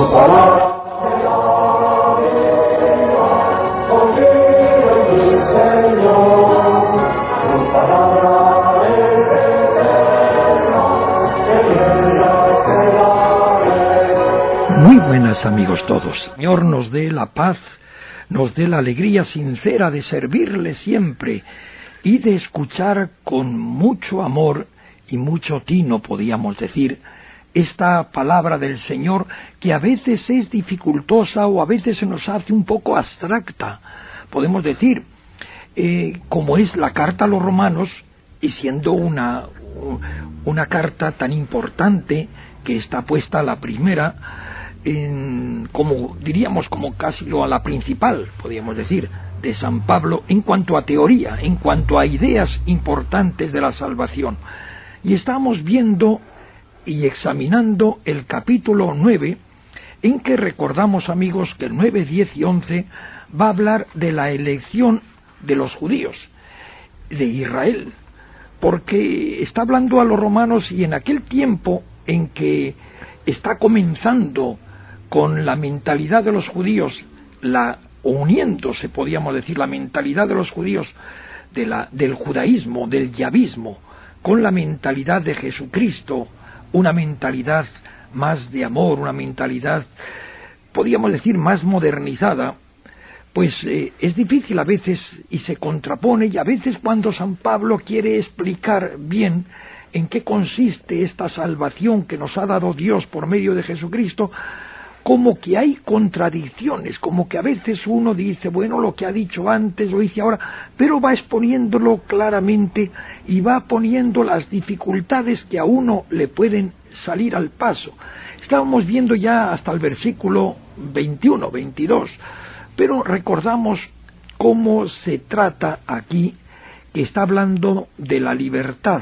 Muy buenas, amigos todos. Señor nos dé la paz, nos dé la alegría sincera de servirle siempre y de escuchar con mucho amor y mucho tino, podíamos decir, esta palabra del Señor, que a veces es dificultosa o a veces se nos hace un poco abstracta. Podemos decir, como es la carta a los romanos, y siendo una carta tan importante, que está puesta la primera, como diríamos, como casi a la principal, podríamos decir, de San Pablo, en cuanto a teoría, en cuanto a ideas importantes de la salvación. Y estamos viendo y examinando el capítulo 9, en que recordamos, amigos, que el 9, 10 y 11 va a hablar de la elección de los judíos, de Israel, porque está hablando a los romanos, y en aquel tiempo en que está comenzando con la mentalidad de los judíos, uniéndose, podríamos decir, la mentalidad de los judíos del judaísmo, del yavismo, con la mentalidad de Jesucristo, una mentalidad más de amor, una mentalidad, podríamos decir, más modernizada, pues es difícil a veces y se contrapone, y a veces cuando San Pablo quiere explicar bien en qué consiste esta salvación que nos ha dado Dios por medio de Jesucristo, como que hay contradicciones, como que a veces uno dice, bueno, lo que ha dicho antes lo dice ahora, pero va exponiéndolo claramente y va poniendo las dificultades que a uno le pueden salir al paso. Estábamos viendo ya hasta el versículo 21, 22, pero recordamos cómo se trata aquí, que está hablando de la libertad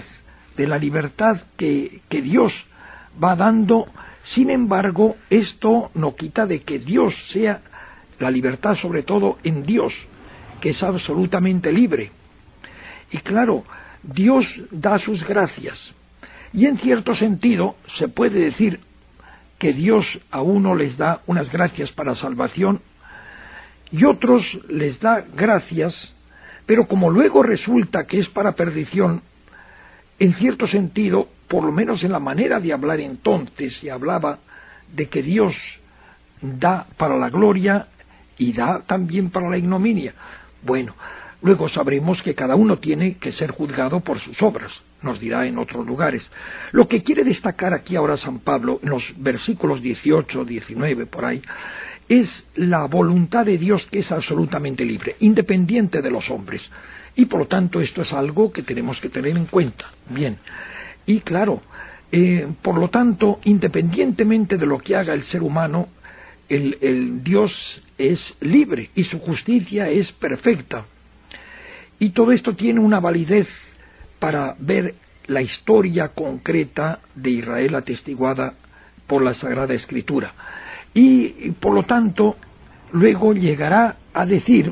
que Dios va dando. Sin embargo, esto no quita de que Dios sea la libertad, sobre todo en Dios, que es absolutamente libre. Y claro, Dios da sus gracias. Y en cierto sentido se puede decir que Dios a uno les da unas gracias para salvación y otros les da gracias, pero como luego resulta que es para perdición, en cierto sentido, por lo menos en la manera de hablar entonces, se hablaba de que Dios da para la gloria y da también para la ignominia. Bueno, luego sabremos que cada uno tiene que ser juzgado por sus obras, nos dirá en otros lugares. Lo que quiere destacar aquí ahora San Pablo, en los versículos 18, 19, por ahí, es la voluntad de Dios, que es absolutamente libre, independiente de los hombres. Y por lo tanto esto es algo que tenemos que tener en cuenta. Bien, y claro, por lo tanto, independientemente de lo que haga el ser humano, el Dios es libre y su justicia es perfecta. Y todo esto tiene una validez para ver la historia concreta de Israel atestiguada por la Sagrada Escritura. Y por lo tanto, luego llegará a decir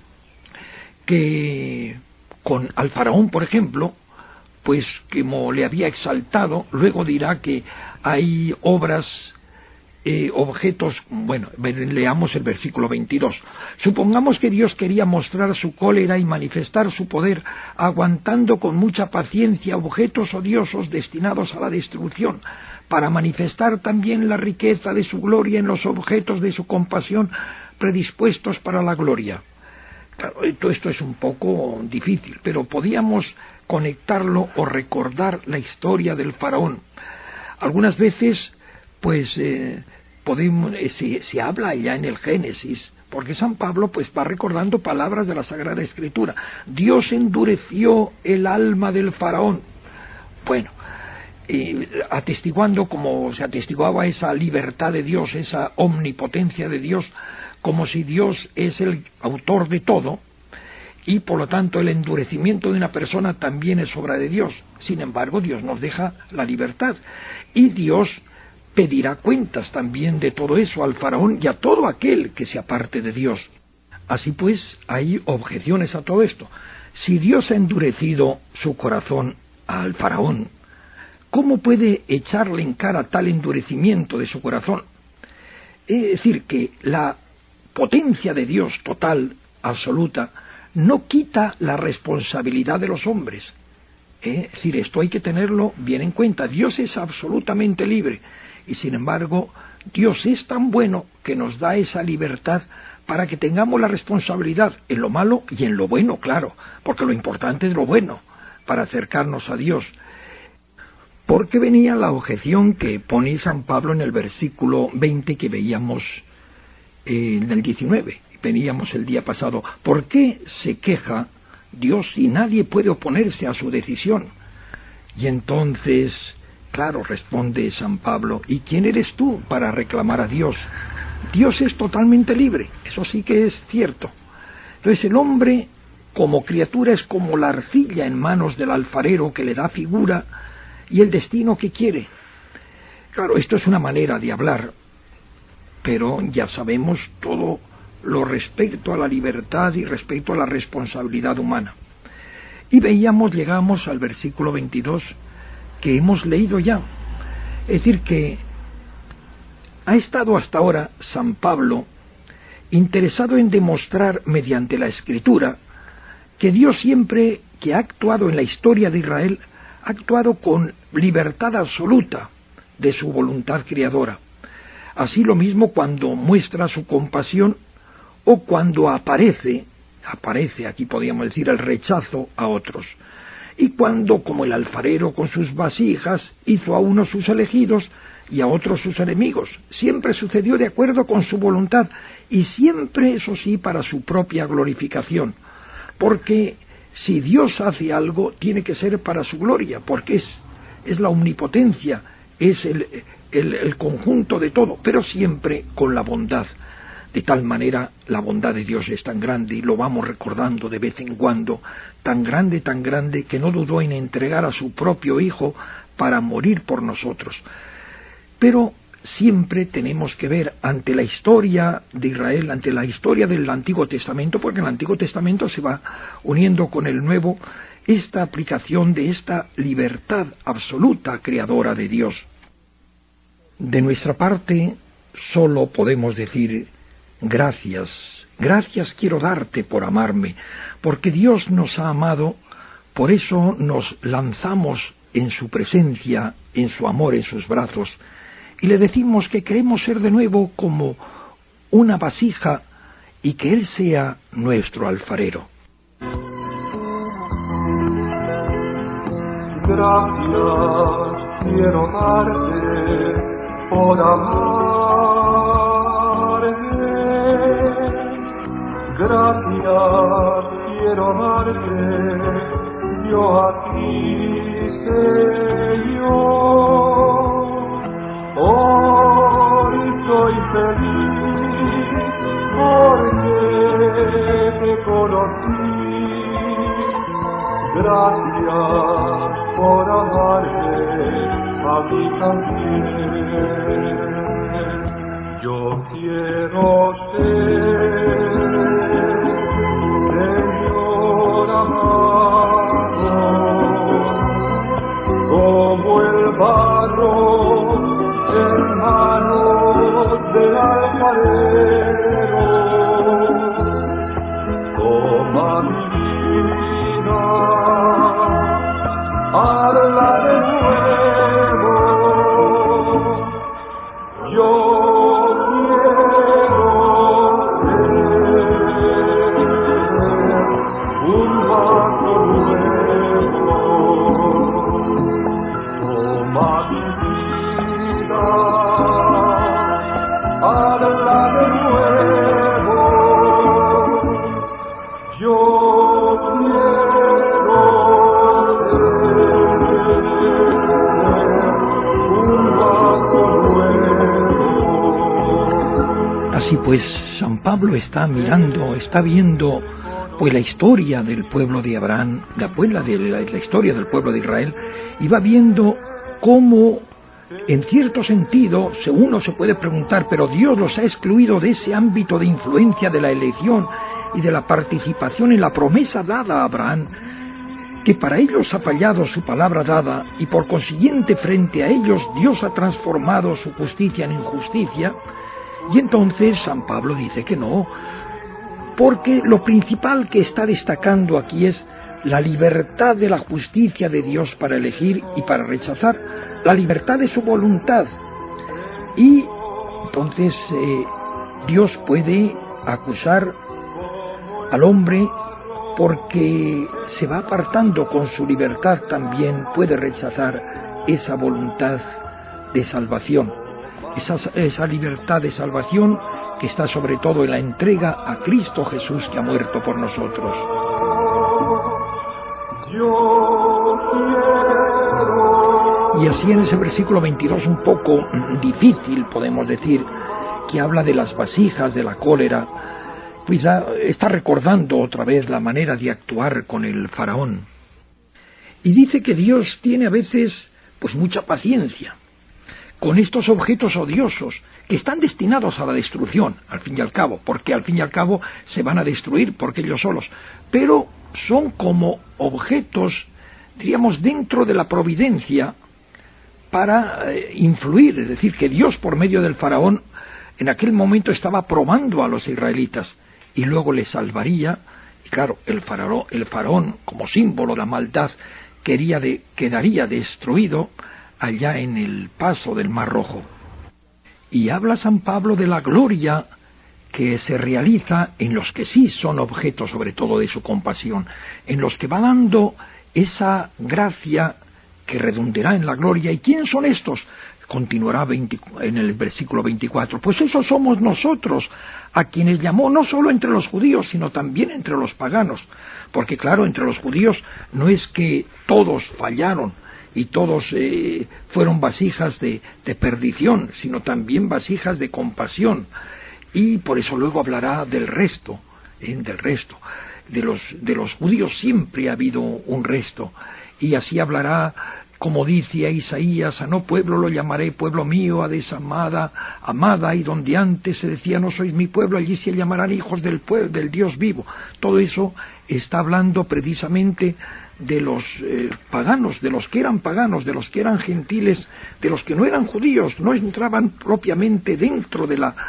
que al faraón, por ejemplo, pues como le había exaltado, luego dirá que hay obras, objetos. Bueno, leamos el versículo 22. Supongamos que Dios quería mostrar su cólera y manifestar su poder, aguantando con mucha paciencia objetos odiosos destinados a la destrucción, para manifestar también la riqueza de su gloria en los objetos de su compasión predispuestos para la gloria. Claro, todo esto es un poco difícil, pero podíamos conectarlo o recordar la historia del faraón. Algunas veces, pues, se habla ya en el Génesis, porque San Pablo pues va recordando palabras de la Sagrada Escritura. Dios endureció el alma del faraón. Bueno, atestiguando como se atestiguaba esa libertad de Dios, esa omnipotencia de Dios, como si Dios es el autor de todo, y por lo tanto el endurecimiento de una persona también es obra de Dios. Sin embargo, Dios nos deja la libertad, y Dios pedirá cuentas también de todo eso al faraón y a todo aquel que se aparte de Dios. Así pues, hay objeciones a todo esto. Si Dios ha endurecido su corazón al faraón, ¿cómo puede echarle en cara tal endurecimiento de su corazón? Es decir, que la potencia de Dios total, absoluta, no quita la responsabilidad de los hombres. Es decir, esto hay que tenerlo bien en cuenta. Dios es absolutamente libre y, sin embargo, Dios es tan bueno que nos da esa libertad para que tengamos la responsabilidad en lo malo y en lo bueno, claro, porque lo importante es lo bueno para acercarnos a Dios. Porque venía la objeción que pone San Pablo en el versículo 20 que veíamos en el 19, veníamos el día pasado. ¿Por qué se queja Dios si nadie puede oponerse a su decisión? Y entonces, claro, responde San Pablo, ¿y quién eres tú para reclamar a Dios? Dios es totalmente libre, eso sí que es cierto. Entonces el hombre como criatura es como la arcilla en manos del alfarero que le da figura y el destino que quiere. Claro, esto es una manera de hablar, pero ya sabemos todo lo respecto a la libertad y respecto a la responsabilidad humana. Y llegamos al versículo 22 que hemos leído ya. Es decir, que ha estado hasta ahora San Pablo interesado en demostrar mediante la Escritura que Dios siempre que ha actuado en la historia de Israel ha actuado con libertad absoluta de su voluntad creadora. Así lo mismo cuando muestra su compasión o cuando aparece aquí podríamos decir el rechazo a otros, y cuando, como el alfarero con sus vasijas, hizo a unos sus elegidos y a otros sus enemigos. Siempre sucedió de acuerdo con su voluntad y siempre, eso sí, para su propia glorificación, porque si Dios hace algo tiene que ser para su gloria, porque es la omnipotencia, es el conjunto de todo, pero siempre con la bondad. De tal manera la bondad de Dios es tan grande, y lo vamos recordando de vez en cuando, tan grande, que no dudó en entregar a su propio Hijo para morir por nosotros. Pero siempre tenemos que ver ante la historia de Israel, ante la historia del Antiguo Testamento, porque en el Antiguo Testamento se va uniendo con el Nuevo, esta aplicación de esta libertad absoluta creadora de Dios. De nuestra parte, solo podemos decir gracias quiero darte por amarme, porque Dios nos ha amado, por eso nos lanzamos en su presencia, en su amor, en sus brazos, y le decimos que queremos ser de nuevo como una vasija y que Él sea nuestro alfarero. Gracias quiero darte por amarme, gracias quiero darte yo a ti, Señor. Hoy soy feliz porque te conocí. Gracias por amarme a mí también. Yo quiero ser, Señor amado, como el barro en manos del alfarero. Toma mi vida, hazla de nuevo. Yo quiero ser un vaso nuevo. Toma mi vida, hazla de nuevo. Yo quiero Así pues, San Pablo está mirando, está viendo pues la historia del pueblo de Abraham, la historia del pueblo de Israel, y va viendo cómo, en cierto sentido, uno se puede preguntar, pero Dios los ha excluido de ese ámbito de influencia de la elección y de la participación en la promesa dada a Abraham, que para ellos ha fallado su palabra dada, y por consiguiente frente a ellos Dios ha transformado su justicia en injusticia. Y entonces San Pablo dice que no, porque lo principal que está destacando aquí es la libertad de la justicia de Dios para elegir y para rechazar, la libertad de su voluntad. Y entonces Dios puede acusar al hombre porque se va apartando con su libertad, también puede rechazar esa voluntad de salvación, esa libertad de salvación que está sobre todo en la entrega a Cristo Jesús, que ha muerto por nosotros. Y así en ese versículo 22, un poco difícil, podemos decir, que habla de las vasijas de la cólera, pues está recordando otra vez la manera de actuar con el faraón. Y dice que Dios tiene a veces pues mucha paciencia con estos objetos odiosos que están destinados a la destrucción, al fin y al cabo, porque al fin y al cabo se van a destruir porque ellos solos, pero son como objetos, diríamos, dentro de la providencia para influir, es decir, que Dios por medio del faraón en aquel momento estaba probando a los israelitas y luego les salvaría. Y claro, el faraón como símbolo de la maldad quedaría destruido allá en el paso del Mar Rojo. Y habla San Pablo de la gloria que se realiza en los que sí son objeto sobre todo de su compasión, en los que va dando esa gracia que redundará en la gloria. ¿Y quién son estos? Continuará en el versículo 24. Pues esos somos nosotros, a quienes llamó no solo entre los judíos, sino también entre los paganos. Porque claro, entre los judíos no es que todos fallaron y todos fueron vasijas de perdición, sino también vasijas de compasión. Y por eso luego hablará del resto, del resto. De los judíos siempre ha habido un resto. Y así hablará, como dice a Isaías: a no pueblo lo llamaré pueblo mío, a desamada, amada, y donde antes se decía no sois mi pueblo, allí se llamarán hijos del Dios vivo. Todo eso está hablando precisamente de los paganos, de los que eran paganos, de los que eran gentiles, de los que no eran judíos, no entraban propiamente dentro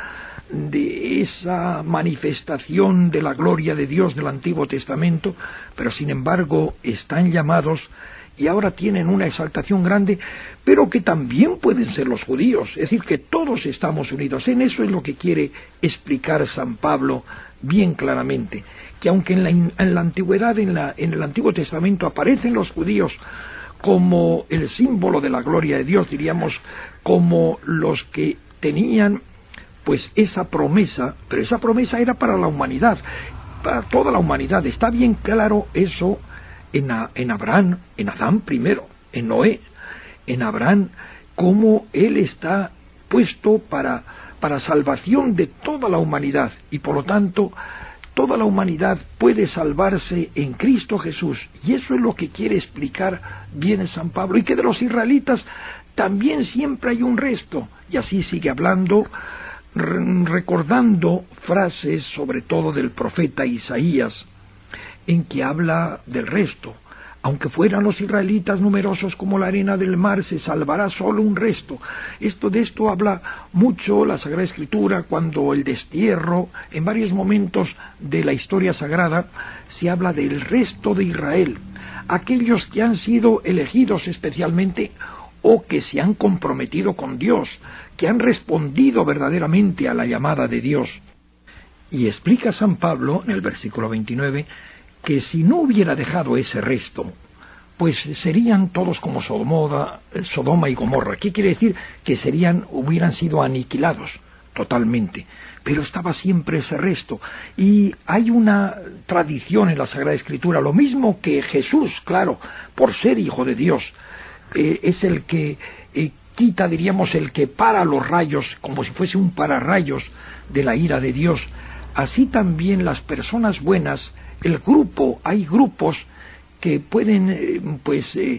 de esa manifestación de la gloria de Dios del Antiguo Testamento, pero sin embargo están llamados y ahora tienen una exaltación grande, pero que también pueden ser los judíos, es decir, que todos estamos unidos. En eso es lo que quiere explicar San Pablo bien claramente, que aunque en la antigüedad, en el Antiguo Testamento aparecen los judíos como el símbolo de la gloria de Dios, diríamos, como los que tenían pues esa promesa, pero esa promesa era para la humanidad, para toda la humanidad. Está bien claro eso en Abraham, en Adán primero, en Noé, en Abraham, cómo él está puesto para salvación de toda la humanidad, y por lo tanto toda la humanidad puede salvarse en Cristo Jesús. Y eso es lo que quiere explicar bien San Pablo, y que de los israelitas también siempre hay un resto. Y así sigue hablando, recordando frases sobre todo del profeta Isaías, en que habla del resto. Aunque fueran los israelitas numerosos como la arena del mar, se salvará solo un resto. De esto habla mucho la Sagrada Escritura, cuando el destierro, en varios momentos de la historia sagrada, se habla del resto de Israel, aquellos que han sido elegidos especialmente o que se han comprometido con Dios, que han respondido verdaderamente a la llamada de Dios. Y explica San Pablo en el versículo 29 que si no hubiera dejado ese resto, pues serían todos como Sodoma y Gomorra. ¿Qué quiere decir? Que hubieran sido aniquilados totalmente. Pero estaba siempre ese resto. Y hay una tradición en la Sagrada Escritura, lo mismo que Jesús, claro, por ser Hijo de Dios, es el que quita, diríamos, el que para los rayos, como si fuese un pararrayos de la ira de Dios. Así también las personas buenas, hay grupos que pueden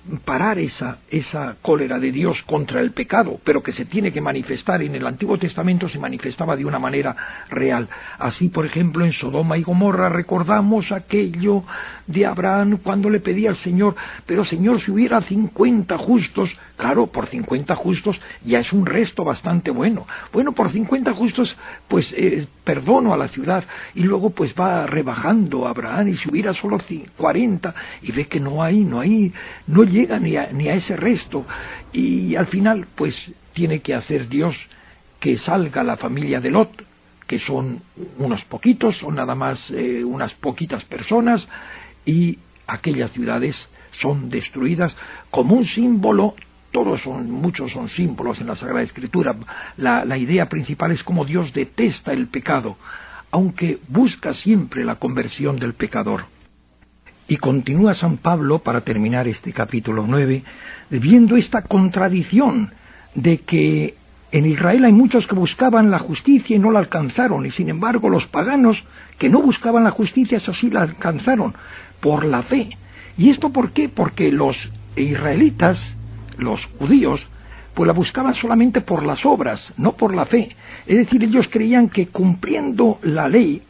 parar esa cólera de Dios contra el pecado, pero que se tiene que manifestar. En el Antiguo Testamento se manifestaba de una manera real. Así, por ejemplo, en Sodoma y Gomorra recordamos aquello de Abraham cuando le pedía al Señor: pero Señor, si hubiera 50 justos, claro, por 50 justos ya es un resto bastante bueno. Bueno, por 50 justos, pues perdono a la ciudad. Y luego pues va rebajando Abraham, y si hubiera solo 40, y ve que no llega ni a ese resto, y al final pues tiene que hacer Dios que salga la familia de Lot, que son unos poquitos, son nada más unas poquitas personas, y aquellas ciudades son destruidas como un símbolo. Muchos son símbolos en la Sagrada Escritura. La idea principal es cómo Dios detesta el pecado, aunque busca siempre la conversión del pecador. Y continúa San Pablo, para terminar este capítulo 9, viendo esta contradicción de que en Israel hay muchos que buscaban la justicia y no la alcanzaron, y sin embargo los paganos que no buscaban la justicia, eso sí la alcanzaron, por la fe. ¿Y esto por qué? Porque los israelitas, los judíos, pues la buscaban solamente por las obras, no por la fe. Es decir, ellos creían que cumpliendo la ley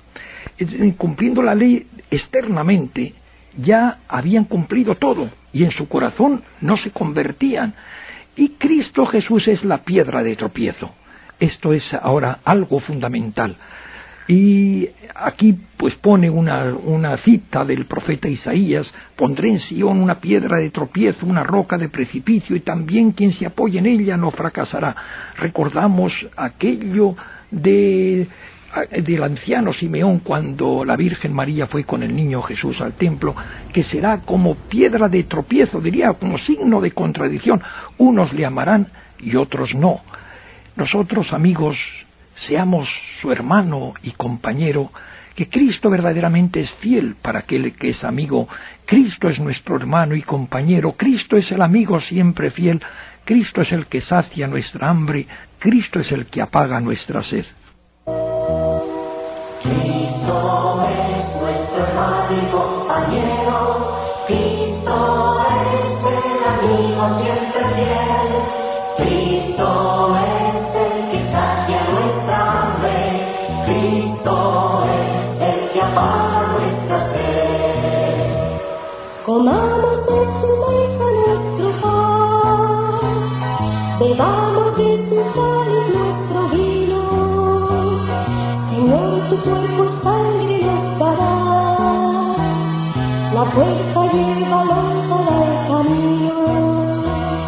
externamente, ya habían cumplido todo, y en su corazón no se convertían. Y Cristo Jesús es la piedra de tropiezo. Esto es ahora algo fundamental. Y aquí pues pone una cita del profeta Isaías: pondré en Sión una piedra de tropiezo, una roca de precipicio, y también quien se apoye en ella no fracasará. Recordamos aquello del anciano Simeón cuando la Virgen María fue con el niño Jesús al templo, que será como piedra de tropiezo, diría, como signo de contradicción. Unos le amarán y otros no. Nosotros, amigos, seamos su hermano y compañero, que Cristo verdaderamente es fiel para aquel que es amigo. Cristo es nuestro hermano y compañero, Cristo es el amigo siempre fiel, Cristo es el que sacia nuestra hambre, Cristo es el que apaga nuestra sed. Cristo es nuestro hermano y compañero, Cristo es el amigo siempre fiel, Cristo es el que sacia nuestra hambre, Cristo es el que apaga nuestra sed. Comamos de su mesa nuestro pan, bebamos de su cáliz nuestro vino, Señor, tu cuerpo sangre nos dará, la fuerza llévanos al camino.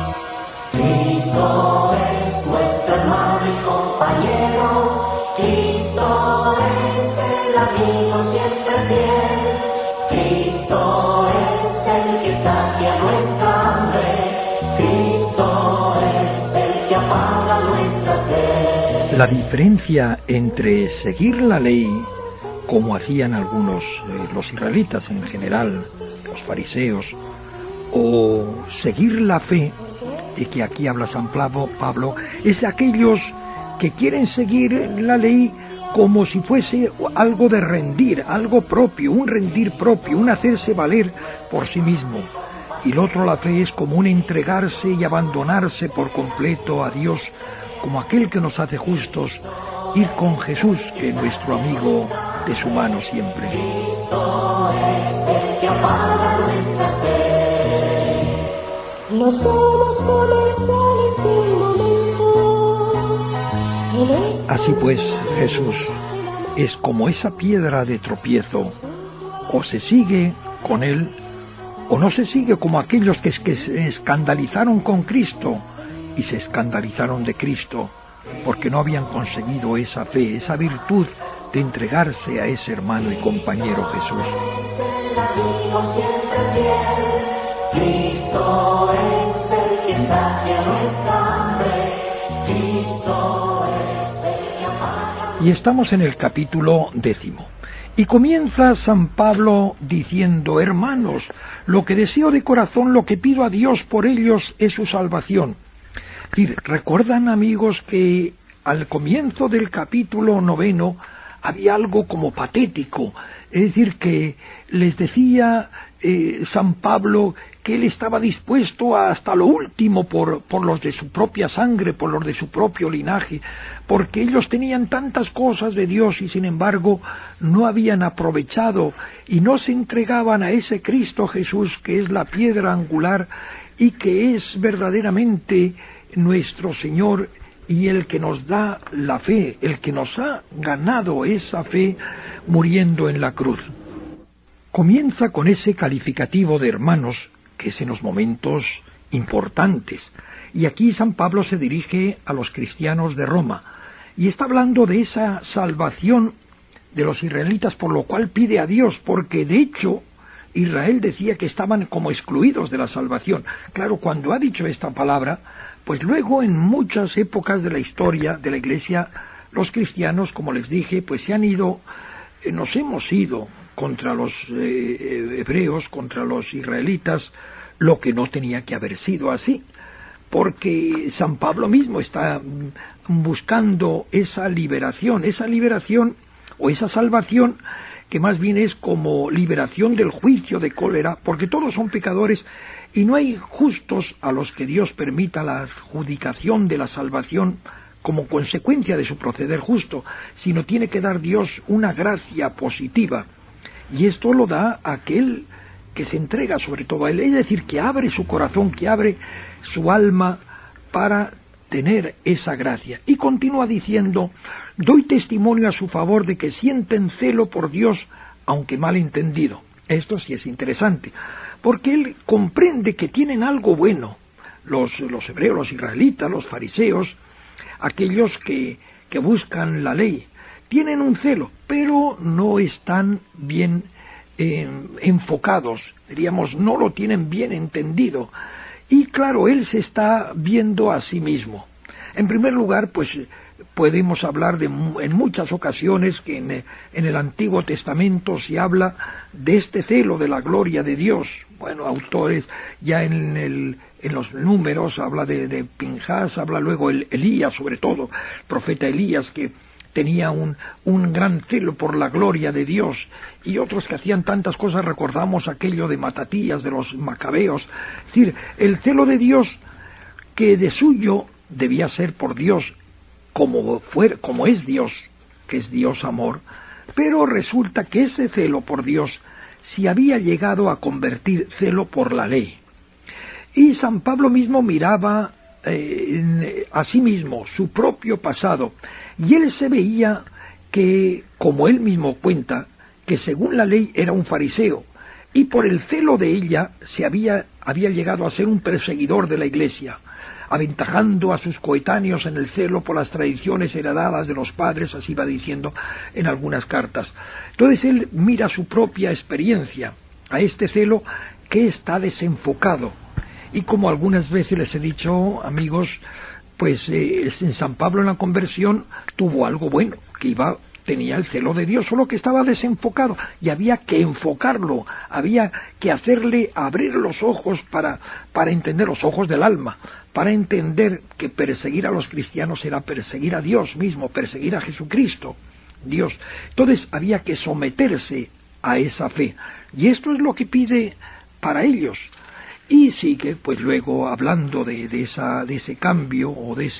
Cristo es nuestro hermano y compañero, Cristo es el amigo siempre fiel, Cristo es el que sacia nuestra hambre, Cristo es el que apaga nuestra sed. La diferencia entre seguir la ley, como hacían algunos, los israelitas en general, los fariseos, o seguir la fe, de que aquí habla San Pablo, es aquellos que quieren seguir la ley como si fuese algo de rendir, algo propio, un rendir propio, un hacerse valer por sí mismo. Y lo otro, la fe, es como un entregarse y abandonarse por completo a Dios, como aquel que nos hace justos, ir con Jesús, que es nuestro amigo de su mano siempre. Cristo es el que apaga nuestra sed. No somos comensales de un momento. Así pues, Jesús es como esa piedra de tropiezo. O se sigue con Él, o no se sigue, como aquellos que se escandalizaron con Cristo y se escandalizaron de Cristo, porque no habían conseguido esa fe, esa virtud de entregarse a ese hermano y compañero Jesús. Cristo es el que sacia nuestra hambre, Cristo es el que apaga. Y estamos en el capítulo 10. Y comienza San Pablo diciendo: hermanos, lo que deseo de corazón, lo que pido a Dios por ellos, es su salvación. Es decir, recuerdan, amigos, que al comienzo del capítulo 9 había algo como patético, es decir, que les decía San Pablo que él estaba dispuesto hasta lo último por los de su propia sangre, por los de su propio linaje, porque ellos tenían tantas cosas de Dios y sin embargo no habían aprovechado y no se entregaban a ese Cristo Jesús que es la piedra angular y que es verdaderamente nuestro Señor y el que nos da la fe, el que nos ha ganado esa fe muriendo en la cruz. Comienza con ese calificativo de hermanos, que es en los momentos importantes, y aquí San Pablo se dirige a los cristianos de Roma, y está hablando de esa salvación de los israelitas, por lo cual pide a Dios, porque de hecho Israel decía que estaban como excluidos de la salvación. Claro, cuando ha dicho esta palabra, pues luego en muchas épocas de la historia de la Iglesia, los cristianos, como les dije, pues se han ido, nos hemos ido contra los hebreos, contra los israelitas, lo que no tenía que haber sido así, porque San Pablo mismo está buscando esa liberación o esa salvación, que más bien es como liberación del juicio de cólera, porque todos son pecadores y no hay justos a los que Dios permita la adjudicación de la salvación como consecuencia de su proceder justo, sino tiene que dar Dios una gracia positiva, y esto lo da aquel que se entrega sobre todo a Él, es decir, que abre su corazón, que abre su alma para tener esa gracia. Y continúa diciendo: doy testimonio a su favor de que sienten celo por Dios, aunque mal entendido. Esto sí es interesante, porque él comprende que tienen algo bueno, los hebreos, los israelitas, los fariseos, aquellos que buscan la ley, tienen un celo, pero no están bien enfocados, diríamos, no lo tienen bien entendido. Y claro, él se está viendo a sí mismo. En primer lugar, pues podemos hablar en muchas ocasiones que en el Antiguo Testamento se habla de este celo de la gloria de Dios. Bueno, autores ya en los números habla de Pinjas, habla luego Elías, sobre todo, el profeta Elías, que tenía un gran celo por la gloria de Dios, y otros que hacían tantas cosas. Recordamos aquello de Matatías, de los macabeos. Es decir, el celo de Dios, que de suyo debía ser por Dios, como es Dios, que es Dios amor, pero resulta que ese celo por Dios se había llegado a convertir celo por la ley. Y San Pablo mismo miraba a sí mismo, su propio pasado, y él se veía que, como él mismo cuenta, que según la ley era un fariseo, y por el celo de ella había llegado a ser un perseguidor de la Iglesia, aventajando a sus coetáneos en el celo por las tradiciones heredadas de los padres, así va diciendo en algunas cartas. Entonces él mira su propia experiencia, a este celo que está desenfocado. Y como algunas veces les he dicho, amigos, pues en San Pablo en la conversión tuvo algo bueno, que tenía el celo de Dios, solo que estaba desenfocado y había que enfocarlo, había que hacerle abrir los ojos para entender, los ojos del alma, para entender que perseguir a los cristianos era perseguir a Dios mismo, perseguir a Jesucristo, Dios. Entonces había que someterse a esa fe, y esto es lo que pide para ellos. Y sigue pues luego hablando de ese cambio o de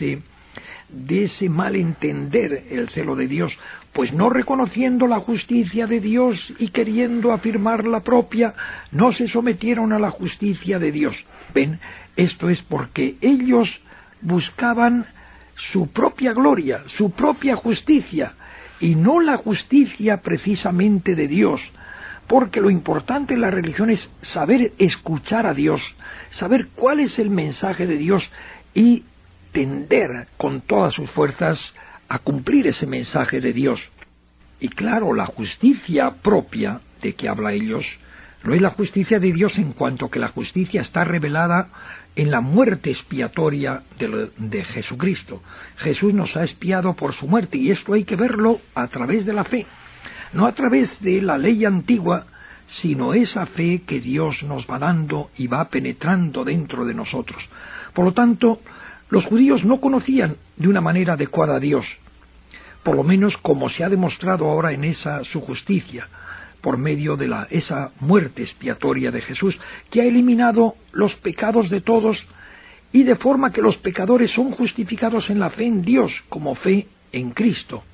ese mal entender el celo de Dios, pues no reconociendo la justicia de Dios y queriendo afirmar la propia, no se sometieron a la justicia de Dios. Ven, esto es porque ellos buscaban su propia gloria, su propia justicia, y no la justicia precisamente de Dios. Porque lo importante en la religión es saber escuchar a Dios, saber cuál es el mensaje de Dios y tender con todas sus fuerzas a cumplir ese mensaje de Dios. Y claro, la justicia propia de que habla ellos no es la justicia de Dios, en cuanto que la justicia está revelada en la muerte expiatoria de Jesucristo. Jesús nos ha expiado por su muerte, y esto hay que verlo a través de la fe. No a través de la ley antigua, sino esa fe que Dios nos va dando y va penetrando dentro de nosotros. Por lo tanto, los judíos no conocían de una manera adecuada a Dios, por lo menos como se ha demostrado ahora en esa su justicia, por medio de esa muerte expiatoria de Jesús, que ha eliminado los pecados de todos, y de forma que los pecadores son justificados en la fe en Dios, como fe en Cristo.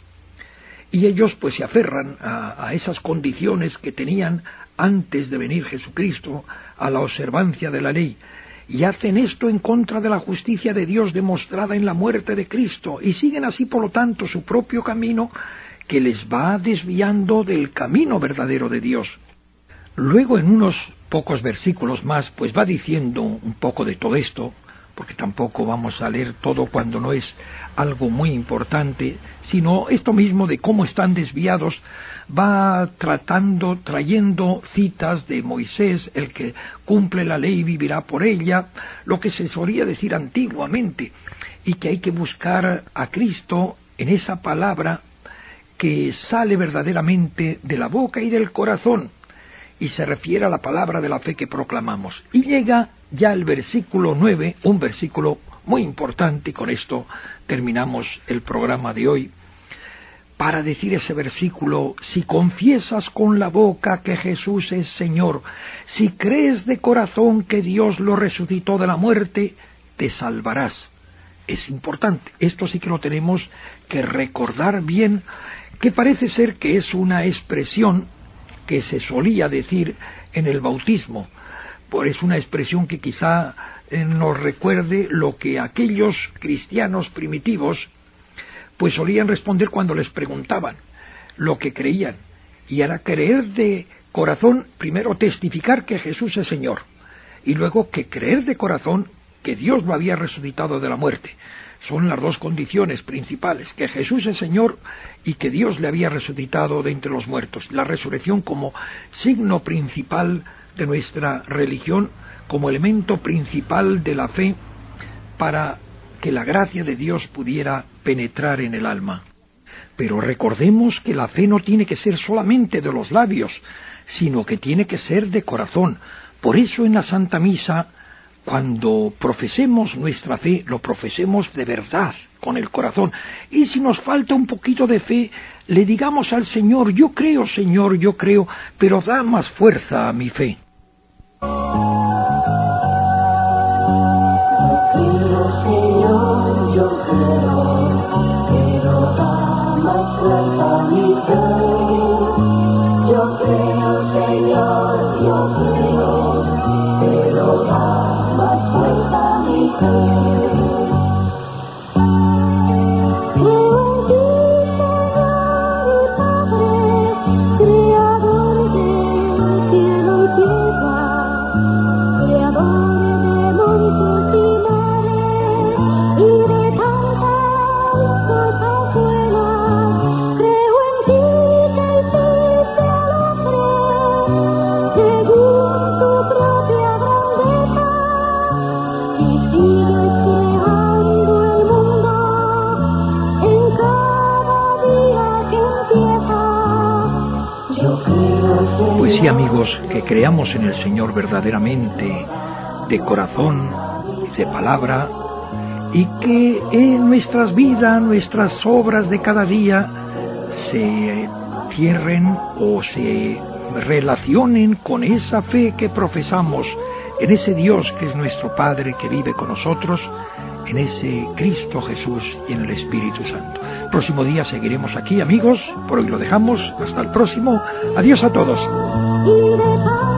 Y ellos pues se aferran a esas condiciones que tenían antes de venir Jesucristo, a la observancia de la ley, y hacen esto en contra de la justicia de Dios demostrada en la muerte de Cristo, y siguen así por lo tanto su propio camino, que les va desviando del camino verdadero de Dios. Luego en unos pocos versículos más pues va diciendo un poco de todo esto, porque tampoco vamos a leer todo cuando no es algo muy importante, sino esto mismo de cómo están desviados, va trayendo citas de Moisés, el que cumple la ley vivirá por ella, lo que se solía decir antiguamente, y que hay que buscar a Cristo en esa palabra que sale verdaderamente de la boca y del corazón, y se refiere a la palabra de la fe que proclamamos. Y llega ya el versículo 9, un versículo muy importante, y con esto terminamos el programa de hoy, para decir ese versículo: si confiesas con la boca que Jesús es Señor, si crees de corazón que Dios lo resucitó de la muerte, te salvarás. Es importante, esto sí que lo tenemos que recordar bien, que parece ser que es una expresión que se solía decir en el bautismo, pues es una expresión que quizá nos recuerde lo que aquellos cristianos primitivos pues solían responder cuando les preguntaban lo que creían, y era creer de corazón, primero testificar que Jesús es Señor, y luego que creer de corazón que Dios lo había resucitado de la muerte. Son las dos condiciones principales, que Jesús es Señor y que Dios le había resucitado de entre los muertos. La resurrección como signo principal de nuestra religión, como elemento principal de la fe, para que la gracia de Dios pudiera penetrar en el alma. Pero recordemos que la fe no tiene que ser solamente de los labios, sino que tiene que ser de corazón. Por eso en la Santa Misa, cuando profesemos nuestra fe, lo profesemos de verdad, con el corazón. Y si nos falta un poquito de fe, le digamos al Señor: yo creo, Señor, yo creo, pero da más fuerza a mi fe. Señor, yo creo, pero da más fuerza a mi fe. Yo creo, Señor, yo creo, pero da más fuerza a mi fe. Pues sí, amigos, que creamos en el Señor verdaderamente, de corazón, de palabra, y que en nuestras vidas, nuestras obras de cada día, se cierren o se relacionen con esa fe que profesamos, en ese Dios que es nuestro Padre, que vive con nosotros, en ese Cristo Jesús y en el Espíritu Santo. El próximo día seguiremos aquí, amigos. Por hoy lo dejamos. Hasta el próximo. Adiós a todos.